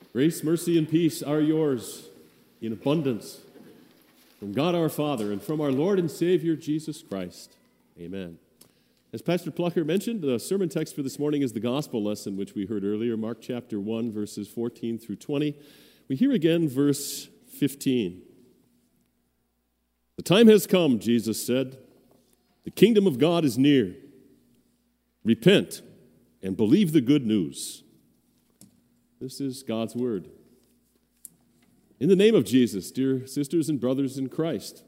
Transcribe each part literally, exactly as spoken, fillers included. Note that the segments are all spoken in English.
Grace, mercy, and peace are yours in abundance from God our Father and from our Lord and Savior, Jesus Christ. Amen. As Pastor Plucker mentioned, the sermon text for this morning is the gospel lesson, which we heard earlier, Mark chapter one, verses fourteen through twenty. We hear again verse fifteen. The time has come, Jesus said. The kingdom of God is near. Repent and believe the good news. This is God's word. In the name of Jesus, dear sisters and brothers in Christ,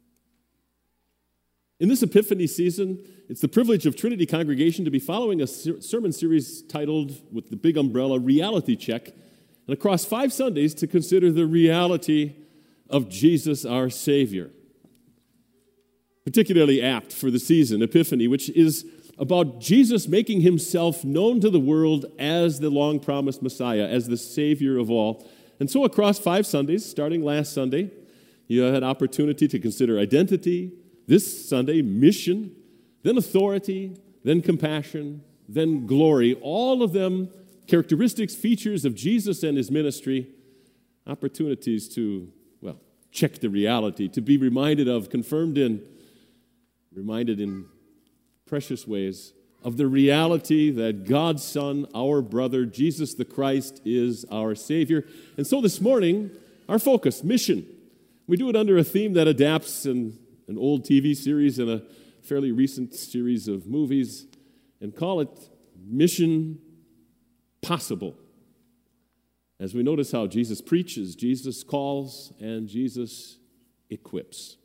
in this Epiphany season, it's the privilege of Trinity Congregation to be following a ser- sermon series titled, with the big umbrella, Reality Check, and across five Sundays to consider the reality of Jesus our Savior. Particularly apt for the season, Epiphany, which is about Jesus making himself known to the world as the long-promised Messiah, as the Savior of all. And so across five Sundays, starting last Sunday, you had opportunity to consider identity, this Sunday, mission, then authority, then compassion, then glory, all of them characteristics, features of Jesus and his ministry, opportunities to, well, check the reality, to be reminded of, confirmed in, reminded in precious ways of the reality that God's Son, our brother, Jesus the Christ, is our Savior. And so this morning, our focus, mission. We do it under a theme that adapts an, an old T V series and a fairly recent series of movies and call it Mission Possible. As we notice how Jesus preaches, Jesus calls, and Jesus equips.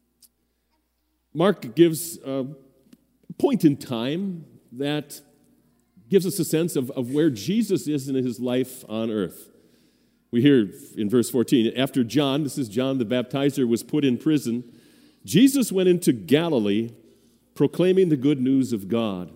Mark gives a point in time that gives us a sense of, of where Jesus is in his life on earth. We hear in verse fourteen, after John, this is John the Baptizer, was put in prison, Jesus went into Galilee proclaiming the good news of God.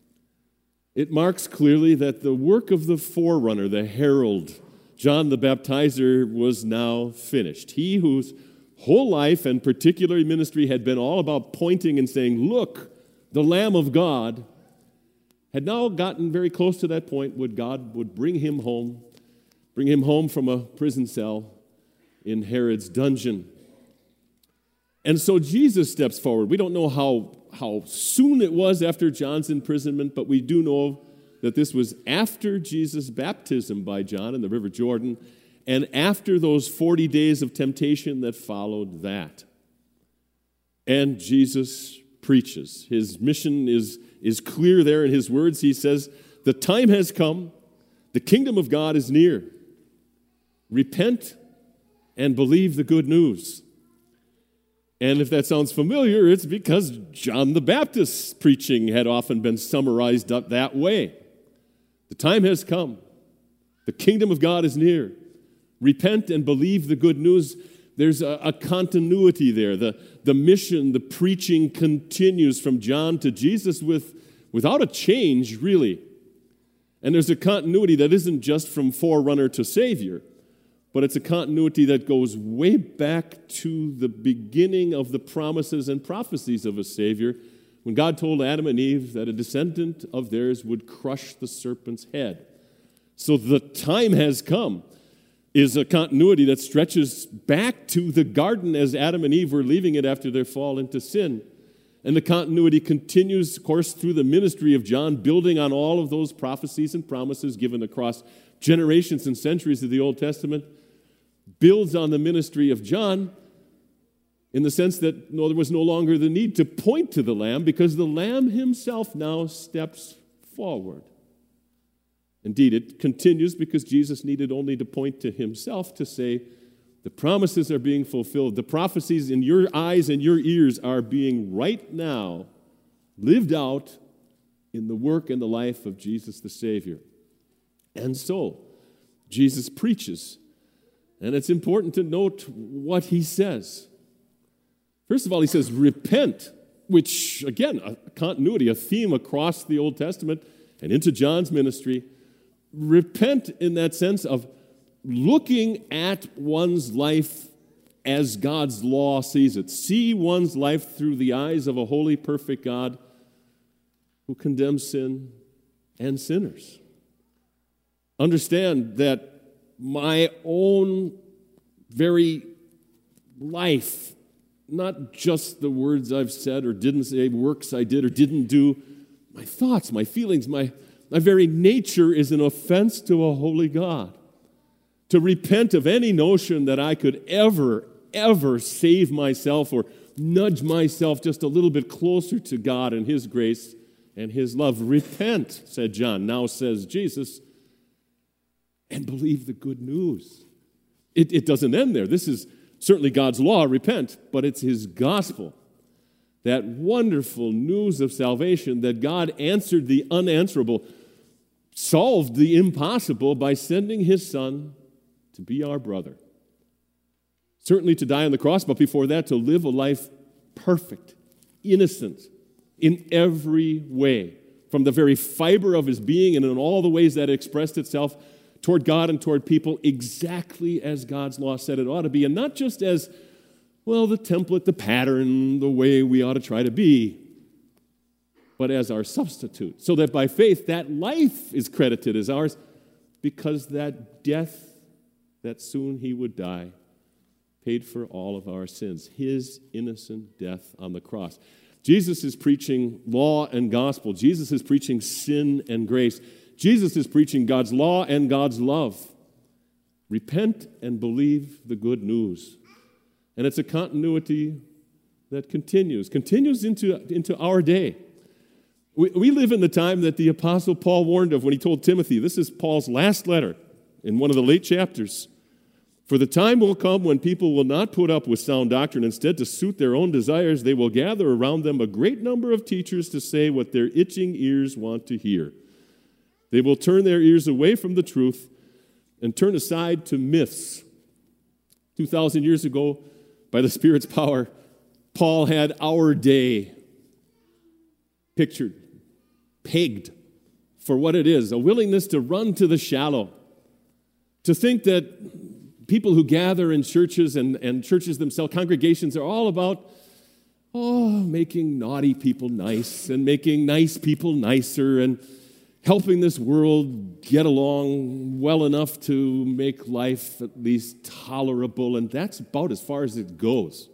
It marks clearly that the work of the forerunner, the herald, John the Baptizer, was now finished. He whose whole life and particular ministry had been all about pointing and saying, look, the Lamb of God, had now gotten very close to that point where God would bring him home, bring him home from a prison cell in Herod's dungeon. And so Jesus steps forward. We don't know how, how soon it was after John's imprisonment, but we do know that this was after Jesus' baptism by John in the River Jordan, and after those forty days of temptation that followed that. And Jesus preaches. His mission is, is clear there in his words. He says, the time has come, the kingdom of God is near. Repent and believe the good news. And if that sounds familiar, it's because John the Baptist's preaching had often been summarized up that way. The time has come. The kingdom of God is near. Repent and believe the good news. There's a, a continuity there. The, the mission, the preaching continues from John to Jesus with, without a change, really. And there's a continuity that isn't just from forerunner to Savior, but it's a continuity that goes way back to the beginning of the promises and prophecies of a Savior when God told Adam and Eve that a descendant of theirs would crush the serpent's head. So the time has come is a continuity that stretches back to the garden as Adam and Eve were leaving it after their fall into sin. And the continuity continues, of course, through the ministry of John, building on all of those prophecies and promises given across generations and centuries of the Old Testament, builds on the ministry of John in the sense that no, there was no longer the need to point to the Lamb because the Lamb himself now steps forward. Indeed, it continues because Jesus needed only to point to himself to say, the promises are being fulfilled. The prophecies in your eyes and your ears are being right now lived out in the work and the life of Jesus the Savior. And so, Jesus preaches. And it's important to note what he says. First of all, he says, repent, which, again, a continuity, a theme across the Old Testament and into John's ministry. Repent in that sense of looking at one's life as God's law sees it. See one's life through the eyes of a holy, perfect God who condemns sin and sinners. Understand that my own very life, not just the words I've said or didn't say, works I did or didn't do, my thoughts, my feelings, my, my very nature is an offense to a holy God. To repent of any notion that I could ever, ever save myself or nudge myself just a little bit closer to God and His grace and His love. Repent, said John, now says Jesus, and believe the good news. It, it doesn't end there. This is certainly God's law, repent, but it's His gospel. That wonderful news of salvation that God answered the unanswerable, solved the impossible by sending His Son to be our brother. Certainly to die on the cross, but before that, to live a life perfect, innocent, in every way, from the very fiber of His being and in all the ways that it expressed itself toward God and toward people, exactly as God's law said it ought to be, and not just as, well, the template, the pattern, the way we ought to try to be, but as our substitute, so that by faith that life is credited as ours, because that death that soon He would die paid for all of our sins, His innocent death on the cross. Jesus is preaching law and gospel. Jesus is preaching sin and grace. Jesus is preaching God's law and God's love. Repent and believe the good news. And it's a continuity that continues, continues into, into our day. We, we live in the time that the Apostle Paul warned of when he told Timothy. This is Paul's last letter in one of the late chapters. For the time will come when people will not put up with sound doctrine. Instead, to suit their own desires, they will gather around them a great number of teachers to say what their itching ears want to hear. They will turn their ears away from the truth and turn aside to myths. Two thousand years ago, by the Spirit's power, Paul had our day pictured, pegged for what it is, a willingness to run to the shallow, to think that people who gather in churches and, and churches themselves, congregations, are all about, oh, making naughty people nice and making nice people nicer and helping this world get along well enough to make life at least tolerable, and that's about as far as it goes.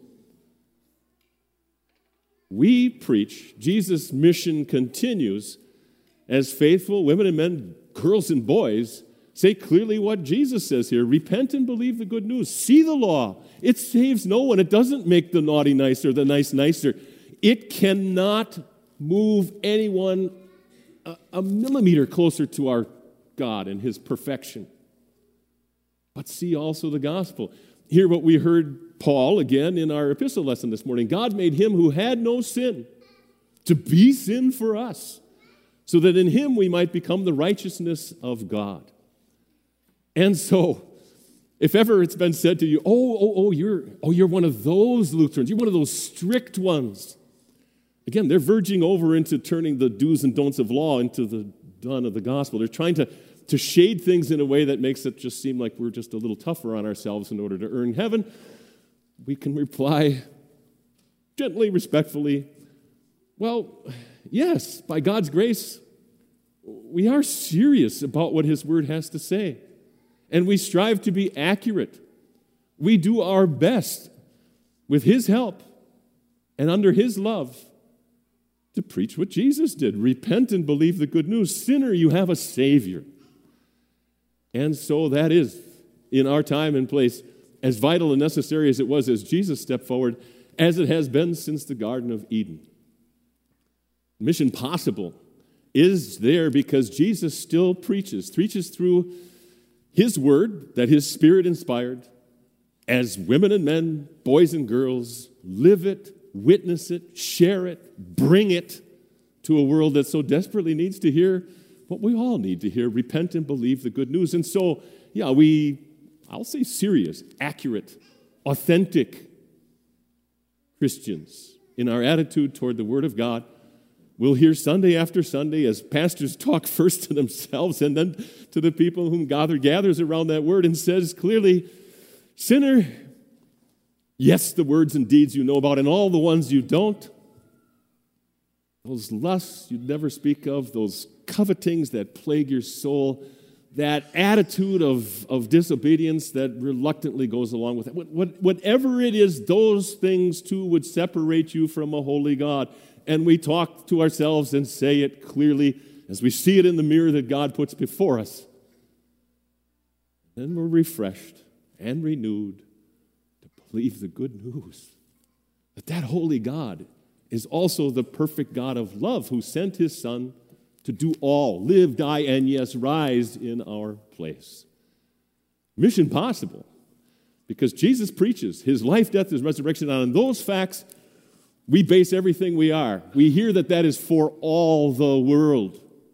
We preach, Jesus' mission continues as faithful women and men, girls and boys, say clearly what Jesus says here. Repent and believe the good news. See the law. It saves no one. It doesn't make the naughty nicer, the nice nicer. It cannot move anyone a, a millimeter closer to our God and His perfection. But see also the gospel. Hear what we heard Paul again in our epistle lesson this morning. God made Him who had no sin to be sin for us, so that in Him we might become the righteousness of God. And so, if ever it's been said to you, oh, oh, oh, you're, oh, you're one of those Lutherans, you're one of those strict ones. Again, they're verging over into turning the do's and don'ts of law into the done of the gospel. They're trying to, to shade things in a way that makes it just seem like we're just a little tougher on ourselves in order to earn heaven. We can reply gently, respectfully, well, yes, by God's grace, we are serious about what His Word has to say. And we strive to be accurate. We do our best with His help and under His love to preach what Jesus did. Repent and believe the good news. Sinner, you have a Savior. And so that is, in our time and place, as vital and necessary as it was as Jesus stepped forward, as it has been since the Garden of Eden. Mission Possible is there because Jesus still preaches, preaches through His Word that His Spirit inspired, as women and men, boys and girls, live it, witness it, share it, bring it to a world that so desperately needs to hear what we all need to hear, repent and believe the good news. And so, yeah, we, I'll say serious, accurate, authentic Christians in our attitude toward the Word of God. We'll hear Sunday after Sunday as pastors talk first to themselves and then to the people whom God gathers around that Word and says clearly, sinner, yes, the words and deeds you know about and all the ones you don't, those lusts you'd never speak of, those covetings that plague your soul, that attitude of, of disobedience that reluctantly goes along with it. What, what, whatever it is, those things too would separate you from a holy God. And we talk to ourselves and say it clearly as we see it in the mirror that God puts before us. Then we're refreshed and renewed to believe the good news that that holy God is also the perfect God of love who sent his Son to do all, live, die, and yes, rise in our place. Mission possible, because Jesus preaches his life, death, his resurrection. On those facts, we base everything we are. We hear that that is for all the world.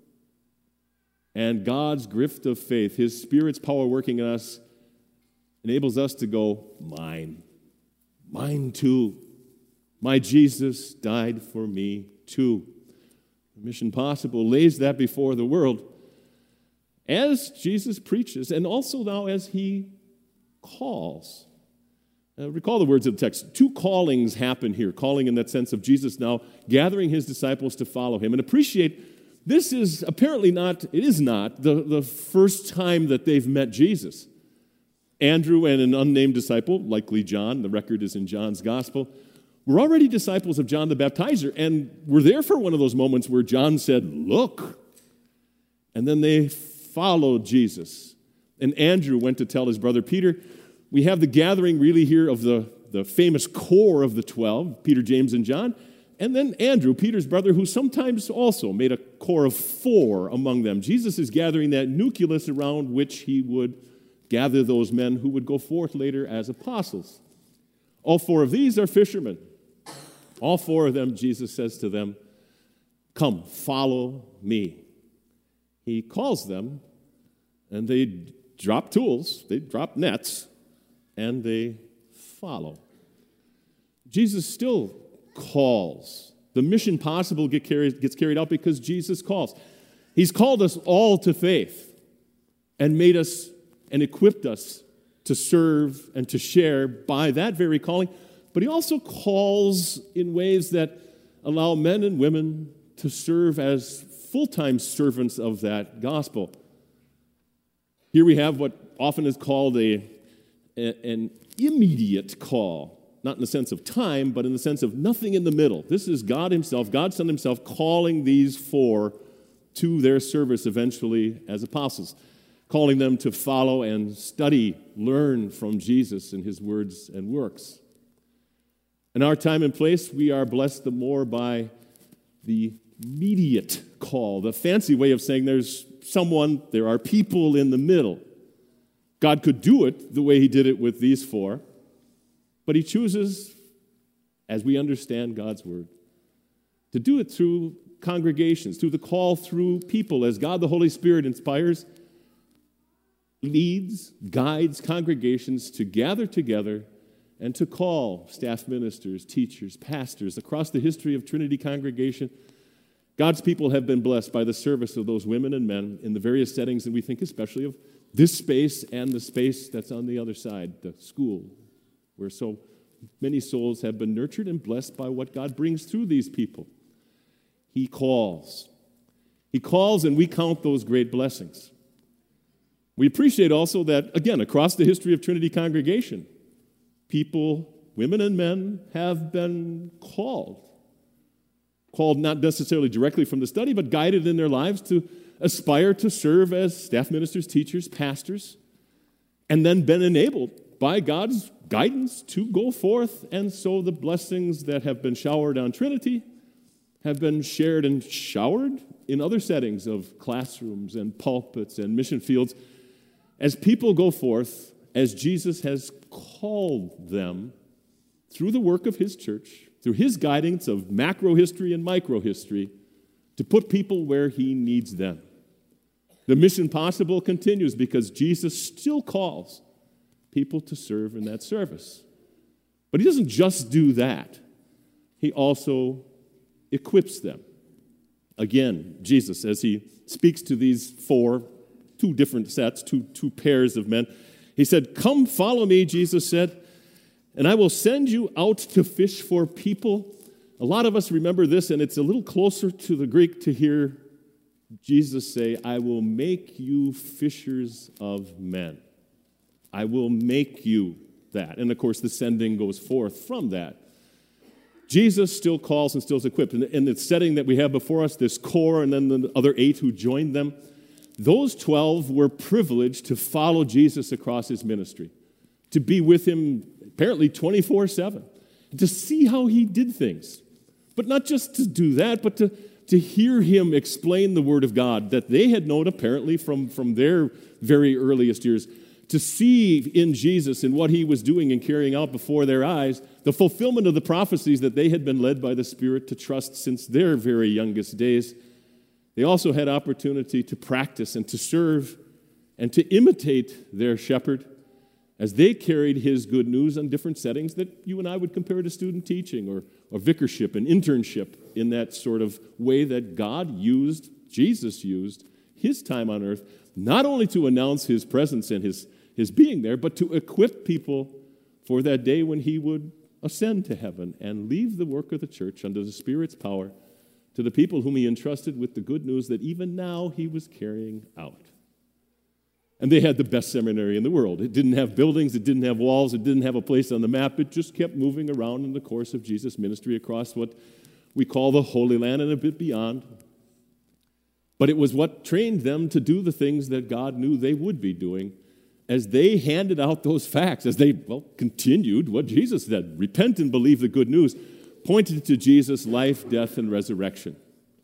And God's gift of faith, his Spirit's power working in us, enables us to go, mine, mine too. My Jesus died for me too. Mission Possible lays that before the world as Jesus preaches and also now as he calls. Uh, recall the words of the text. Two callings happen here, calling in that sense of Jesus now gathering his disciples to follow him. And appreciate, this is apparently not, it is not, the, the first time that they've met Jesus. Andrew and an unnamed disciple, likely John, the record is in John's gospel, were already disciples of John the Baptizer and were there for one of those moments where John said, look. And then they followed Jesus. And Andrew went to tell his brother Peter. We have the gathering really here of the, the famous core of the twelve, Peter, James, and John. And then Andrew, Peter's brother, who sometimes also made a core of four among them. Jesus is gathering that nucleus around which he would gather those men who would go forth later as apostles. All four of these are fishermen. All four of them, Jesus says to them, come, follow me. He calls them, and they drop tools, they drop nets, and they follow. Jesus still calls. The mission possible get carried, gets carried out because Jesus calls. He's called us all to faith and made us and equipped us to serve and to share by that very calling. But he also calls in ways that allow men and women to serve as full-time servants of that gospel. Here we have what often is called a, a, an immediate call, not in the sense of time, but in the sense of nothing in the middle. This is God himself, God Son himself, calling these four to their service eventually as apostles, calling them to follow and study, learn from Jesus and his words and works. In our time and place, we are blessed the more by the immediate call, the fancy way of saying there's someone, there are people in the middle. God could do it the way he did it with these four, but he chooses, as we understand God's word, to do it through congregations, through the call through people, as God the Holy Spirit inspires, leads, guides congregations to gather together and to call staff ministers, teachers, pastors. Across the history of Trinity Congregation, God's people have been blessed by the service of those women and men in the various settings, and we think especially of this space and the space that's on the other side, the school, where so many souls have been nurtured and blessed by what God brings through these people. He calls. He calls, and we count those great blessings. We appreciate also that, again, across the history of Trinity Congregation, people, women and men, have been called. Called not necessarily directly from the study, but guided in their lives to aspire to serve as staff ministers, teachers, pastors, and then been enabled by God's guidance to go forth. And so the blessings that have been showered on Trinity have been shared and showered in other settings of classrooms and pulpits and mission fields as people go forth as Jesus has called them through the work of his church, through his guidance of macro history and micro history, to put people where he needs them. The mission possible continues because Jesus still calls people to serve in that service. But he doesn't just do that. He also equips them. Again, Jesus, as he speaks to these four, two different sets, two, two pairs of men, he said, come follow me, Jesus said, and I will send you out to fish for people. A lot of us remember this, and it's a little closer to the Greek to hear Jesus say, I will make you fishers of men. I will make you that. And of course, the sending goes forth from that. Jesus still calls and still is equipped. In the, in the setting that we have before us, this core and then the other eight who joined them, those twelve were privileged to follow Jesus across his ministry, to be with him apparently twenty-four seven, to see how he did things. But not just to do that, but to, to hear him explain the Word of God that they had known apparently from, from their very earliest years, to see in Jesus and what he was doing and carrying out before their eyes the fulfillment of the prophecies that they had been led by the Spirit to trust since their very youngest days. They also had opportunity to practice and to serve and to imitate their shepherd as they carried his good news on different settings that you and I would compare to student teaching or, or vicarship and internship, in that sort of way that God used, Jesus used, his time on earth, not only to announce his presence and his, his being there, but to equip people for that day when he would ascend to heaven and leave the work of the church under the Spirit's power to the people whom he entrusted with the good news that even now he was carrying out. And they had the best seminary in the world. It didn't have buildings, it didn't have walls, it didn't have a place on the map. It just kept moving around in the course of Jesus' ministry across what we call the Holy Land and a bit beyond. But it was what trained them to do the things that God knew they would be doing as they handed out those facts, as they, well, continued what Jesus said, repent and believe the good news, pointed to Jesus' life, death, and resurrection.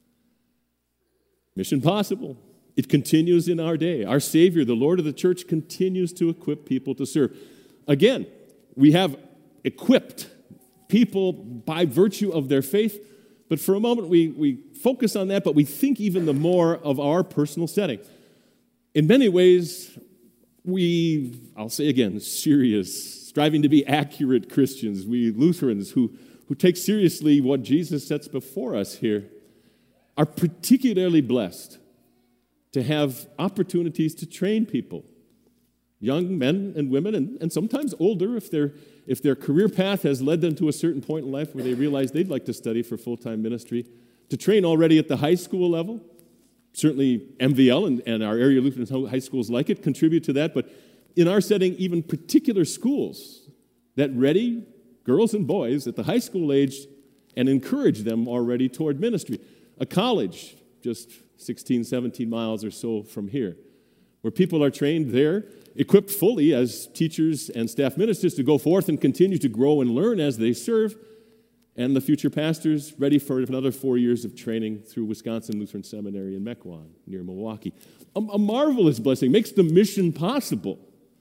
Mission possible. It continues in our day. Our Savior, the Lord of the church, continues to equip people to serve. Again, we have equipped people by virtue of their faith, but for a moment we, we focus on that, but we think even the more of our personal setting. In many ways, we, I'll say again, serious, striving to be accurate Christians, we Lutherans who, who take seriously what Jesus sets before us here, are particularly blessed to have opportunities to train people, young men and women, and, and sometimes older if, their if their career path has led them to a certain point in life where they realize they'd like to study for full-time ministry, to train already at the high school level. Certainly M V L and, and our area Lutheran high schools like it contribute to that, but in our setting, even particular schools that ready girls and boys at the high school age and encourage them already toward ministry. A college just sixteen, seventeen miles or so from here, where people are trained there, equipped fully as teachers and staff ministers to go forth and continue to grow and learn as they serve, and the future pastors ready for another four years of training through Wisconsin Lutheran Seminary in Mequon, near Milwaukee. A, a marvelous blessing, makes the mission possible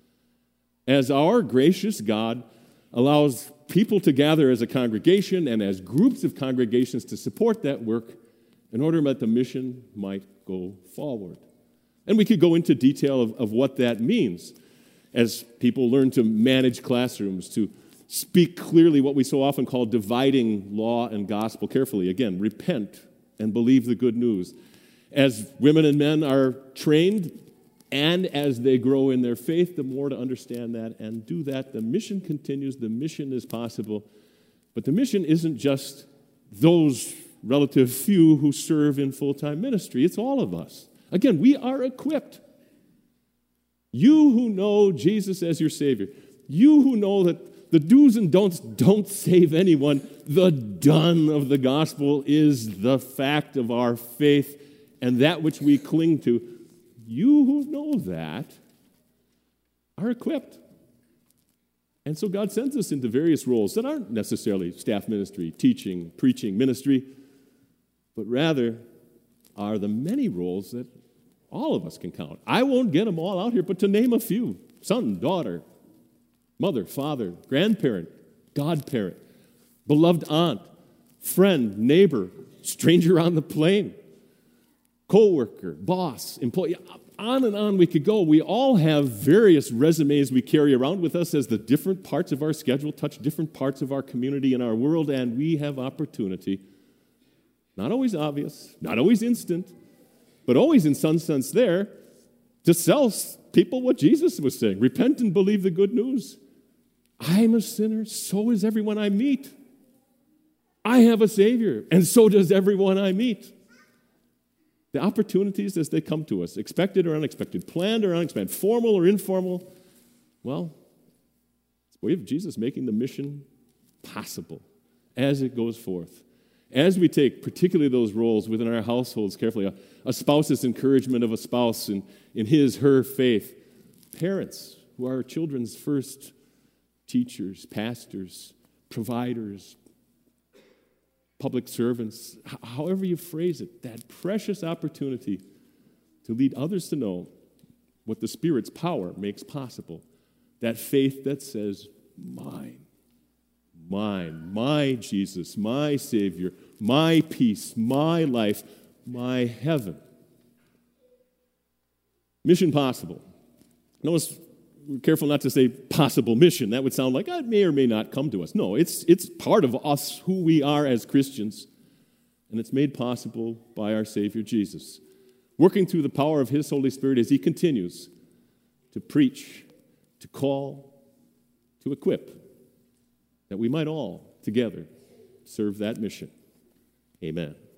as our gracious God allows people to gather as a congregation and as groups of congregations to support that work in order that the mission might go forward. And we could go into detail of, of what that means as people learn to manage classrooms, to speak clearly what we so often call dividing law and gospel carefully. Again, repent and believe the good news. As women and men are trained and as they grow in their faith, the more to understand that and do that, the mission continues, the mission is possible. But the mission isn't just those relative few who serve in full-time ministry. It's all of us. Again, we are equipped. You who know Jesus as your Savior, you who know that the do's and don'ts don't save anyone, the done of the gospel is the fact of our faith and that which we cling to. You who know that are equipped. And so God sends us into various roles that aren't necessarily staff ministry, teaching, preaching, ministry, but rather are the many roles that all of us can count. I won't get them all out here, but to name a few: son, daughter, mother, father, grandparent, godparent, beloved aunt, friend, neighbor, stranger on the plane, co-worker, boss, employee, on and on we could go. We all have various resumes we carry around with us as the different parts of our schedule touch different parts of our community and our world, and we have opportunity. Not always obvious, not always instant, but always in some sense there, to tell people what Jesus was saying. Repent and believe the good news. I'm a sinner, so is everyone I meet. I have a Savior, and so does everyone I meet. The opportunities as they come to us, expected or unexpected, planned or unexpected, formal or informal, well, it's the way of Jesus making the mission possible as it goes forth. As we take particularly those roles within our households carefully, a, a spouse's encouragement of a spouse in, in his, her faith, parents who are children's first teachers, pastors, providers, public servants, h- however you phrase it, that precious opportunity to lead others to know what the Spirit's power makes possible. That faith that says, mine, mine, my Jesus, my Savior, my peace, my life, my heaven. Mission possible. Notice we're careful not to say possible mission. That would sound like oh, it may or may not come to us. No, it's, it's part of us, who we are as Christians, and it's made possible by our Savior Jesus, working through the power of His Holy Spirit as He continues to preach, to call, to equip, that we might all together serve that mission. Amen.